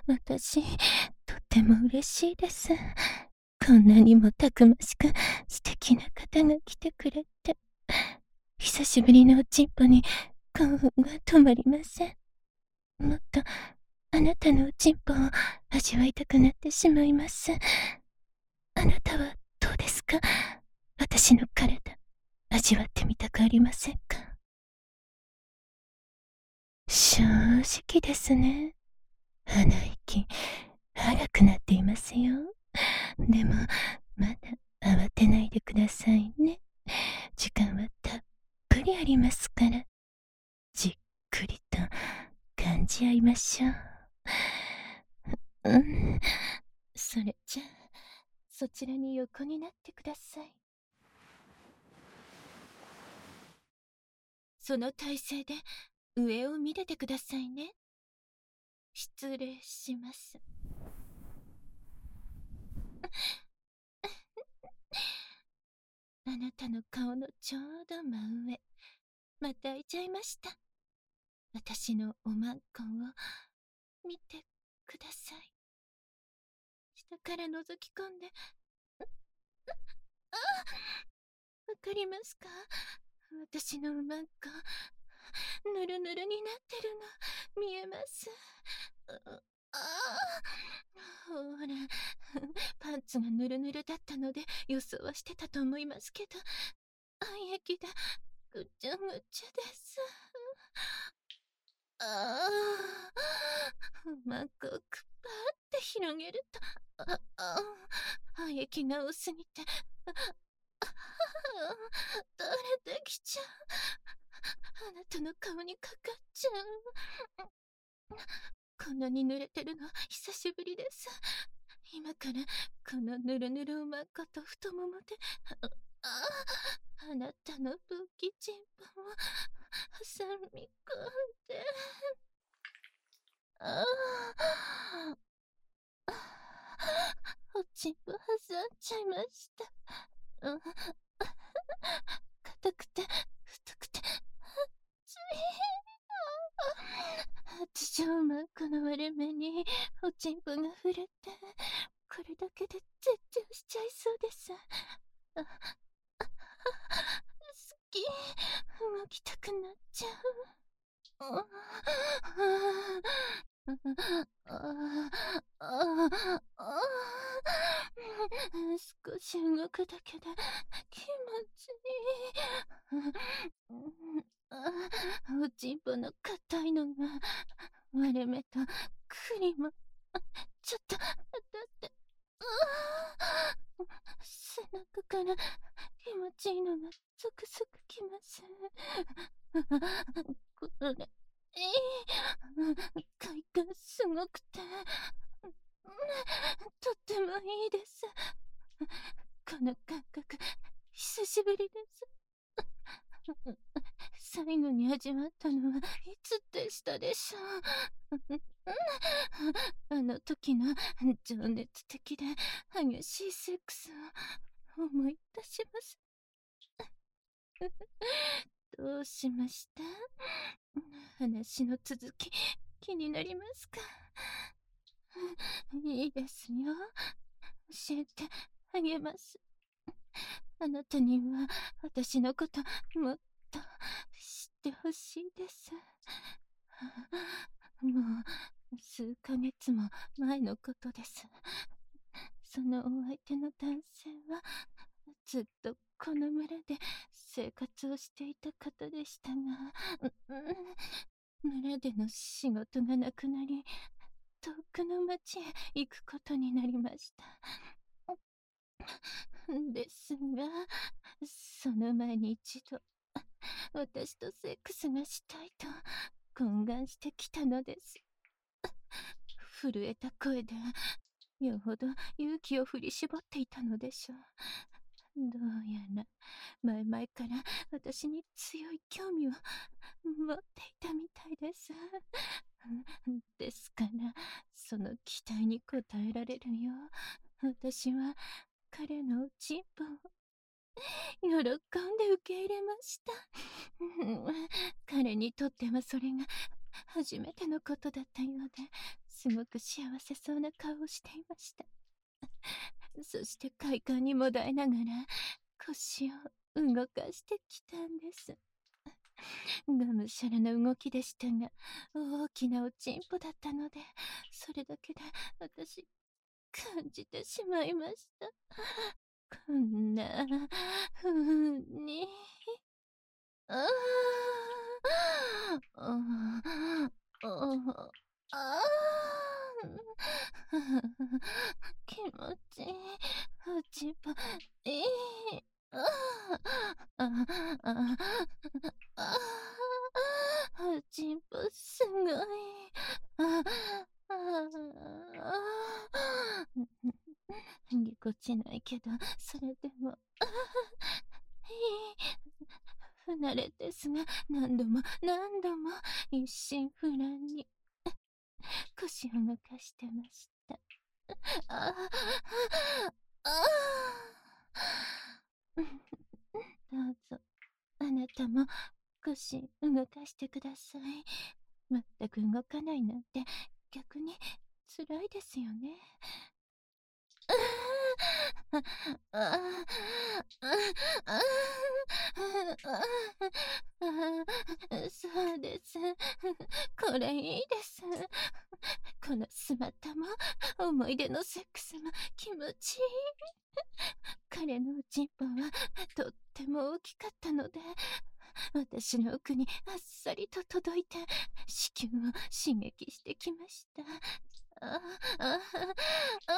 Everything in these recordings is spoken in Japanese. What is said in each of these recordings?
私、とっても嬉しいです。こんなにもたくましく素敵な方が来てくれて。久しぶりのおちんぽに興奮が止まりません。もっとあなたのおちんぽを味わいたくなってしまいます。あなたはどうですか？私の体、味わってみたくありませんか？正直ですね。鼻息、荒くなっていますよ。でも、まだ慌てないでくださいね。時間はたっぷりありますから、じっくりと感じ合いましょう。それじゃあ、そちらに横になってください。その体勢で上を見れてくださいね。失礼します。あなたの顔のちょうど真上、また開いちゃいました。私のおまんこを見てください。下から覗き込んで、わかりますか？私のおまんこ、ぬるぬるになってるの、見えます。ほら、パンツがぬるぬるだったので予想はしてたと思いますけど、暗液だ、ぐちゃぐちゃです。まんこをくっぱって広げると、暗液が多すぎて、垂れてきちゃう。あなたの顔にかかっちゃう。こんなに濡れてるの久しぶりです。今からこのぬるぬるおまんこと太ももで、あなたの武器チンポを挟み込んで、おちんぽ挟んじゃいました。硬くて太くて熱い。私はまんこの割れ目におちんぽが触れて、これだけで絶頂しちゃいそうです。好き、動きたくなっちゃう。少し動くだけで気持ちいい。おちんぽの硬いのが割れ目と栗もちょっと当たって、背中から気持ちいいのがゾクゾクきます。これ、快感すごくて、とってもいいです。この感覚、久しぶりです。最後に味わったのはいつでしたでしょう？あの時の情熱的で激しいセックスを思い出します。どうしました？話の続き、気になりますか？いいですよ。教えてあげます。あなたには私のこともっと知ってほしいです。もう数ヶ月も前のことです。そのお相手の男性はずっとこの村で生活をしていた方でしたが、村での仕事がなくなり、遠くの町へ行くことになりました。ですが、その前に一度、私とセックスがしたいと懇願してきたのです。震えた声で、よほど勇気を振り絞っていたのでしょう。どうやら、前々から私に強い興味を持っていたみたいです。ですから、その期待に応えられるよう、私は彼のおちんぽを喜んで受け入れました。彼にとってはそれが初めてのことだったようで、 すごく幸せそうな顔をしていました。そして快感にもだえながら腰を動かしてきたんです。がむしゃらな動きでしたが、大きなおちんぽだったので、それだけで私、感じてしまいました。こんな風に。ああ、ああ、あ気持ちいい。ちぱいい。ああ、ああ、ちんぽすごい。ああ、ぎこちないけど、それでも、不慣れですが、何度も何度も一心不乱に腰を動かしてました。ああ、ああ。どうぞ、あなたも腰動かしてください。全く動かないなんて逆に辛いですよね。そうです。これいいです。この姿も思い出のセックスも気持ちいい。彼のおちんぽはとっても大きかったので、私の奥にあっさりと届いて子宮を刺激してきました。あああ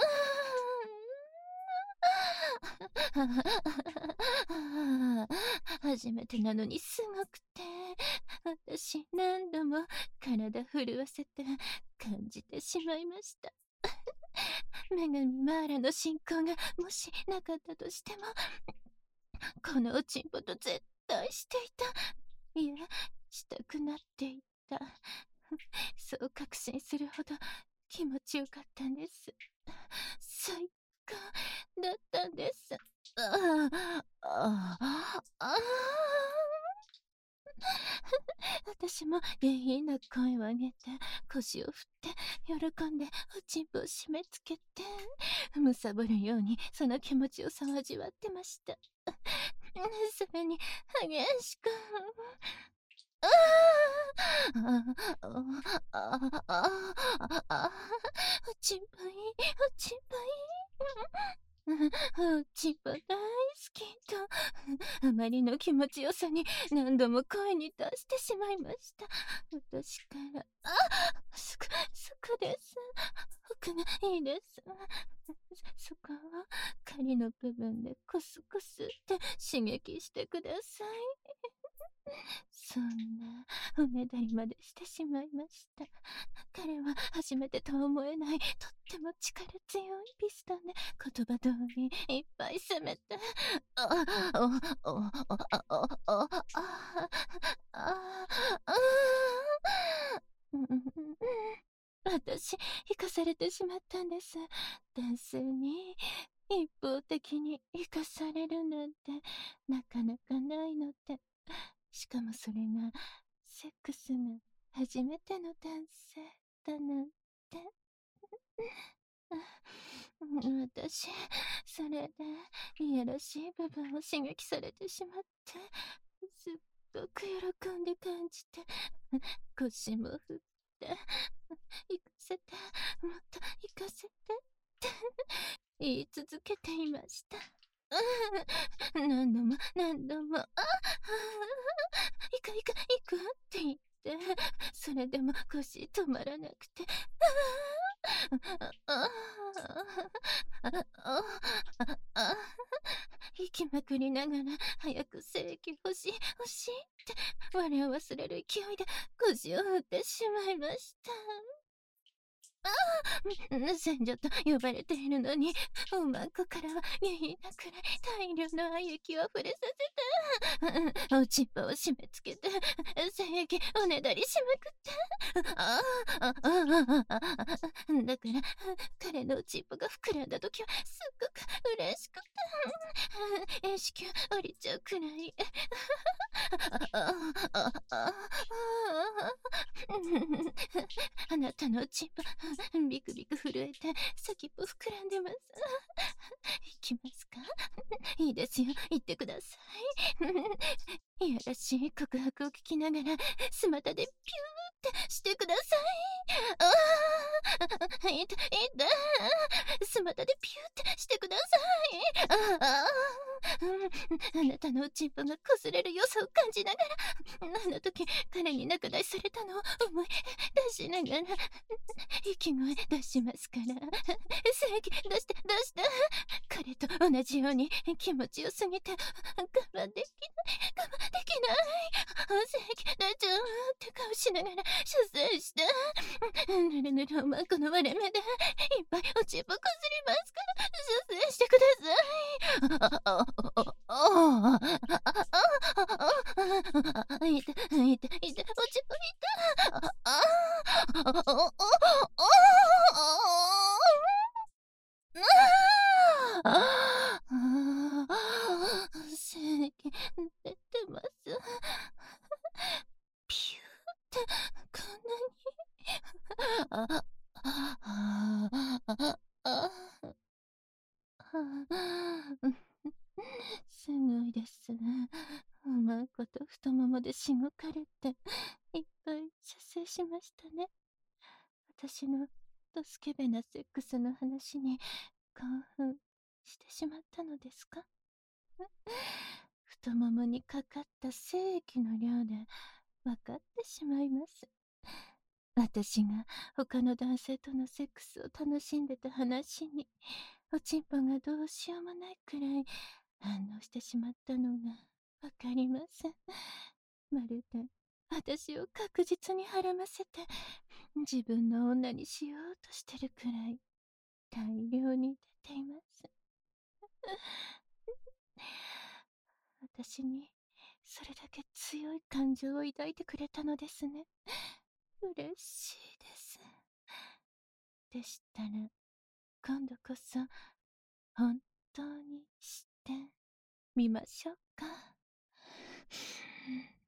初めてなのにすごくて、私何度も体震わせて感じてしまいました。女神マーラの信仰がもしなかったとしても、このおちんぽと絶対していた。いや、したくなっていた。そう確信するほど気持ちよかったんです。最高だったんです。ああ、ああ、私も下品な声を上げて腰を振って喜んでおちんぽを締め付けてむさぼるようにその気持ちよさを味わってました。それに激しくああ、ああ、あおちんぽいい、おちんぽいい。おちんぽ大好きと、あまりの気持ちよさに何度も声に出してしまいました。私から、そこです。奥がいいです。そこを狩りの部分でコスコスって刺激してください。そんなおねだりまでしてしまいました。彼は初めてとは思えないとっても力強いピストンで言葉通りいっぱい攻めて、ああああああああ私、生かされてしまったんです。男性に一方的に生かされるなんてなかなかないので。しかもそれがセックスが初めての男性だなんて。私、それでいやらしい部分を刺激されてしまって、すっごく喜んで感じて、腰も振って、行かせて、もっと行かせてって言い続けていました。何度も何度も、行くって言って、それでも腰止まらなくて、息まくりながら早く正規欲しいって我を忘れる勢いで腰を振ってしまいました。戦女と呼ばれているのに、おまんこからは下品なくらい大量の愛液を触れさせて、おちんぽを締め付けて、精液おねだりしまくって、だから、彼のおちんぽが膨らんだ時はすっごく嬉しくて、子宮降りちゃうくらい。あなたのおちんぽビクビク震えて先っぽ膨らんでます。行きますか？いいですよ、行ってください。いやらしい告白を聞きながらスマタでピューってしてください。ああ、いた、スマタでピューってしてください。あなたのおちんぽが擦れる良さを感じながら、あの時彼に仲出しされたのを思い出しながら、息声出しますから。正義出して出して。彼と同じように気持ちよすぎて我慢できない我慢できない。正義出ちゃうって顔しながら射精して、ぬるぬるおまんこの割れ目でいっぱいおちんぽこすりますから射精してください。いて、いて、いて、おちんぽいて。精液出てます。ピューってこんなに。すごいですね。うまいこと太ももでしごかれていっぱい射精しましたね。私のドスケベなセックスの話に興奮してしまったのですか？太ももにかかった精液の量で分かってしまいます。私が他の男性とのセックスを楽しんでた話に、おちんぽがどうしようもないくらい反応してしまったのがわかりません。まるで私を確実にはらませて自分の女にしようとしてるくらい大量に出ています。私にそれだけ強い感情を抱いてくれたのですね。嬉しいです。でしたら今度こそ本当にしてみましょうか。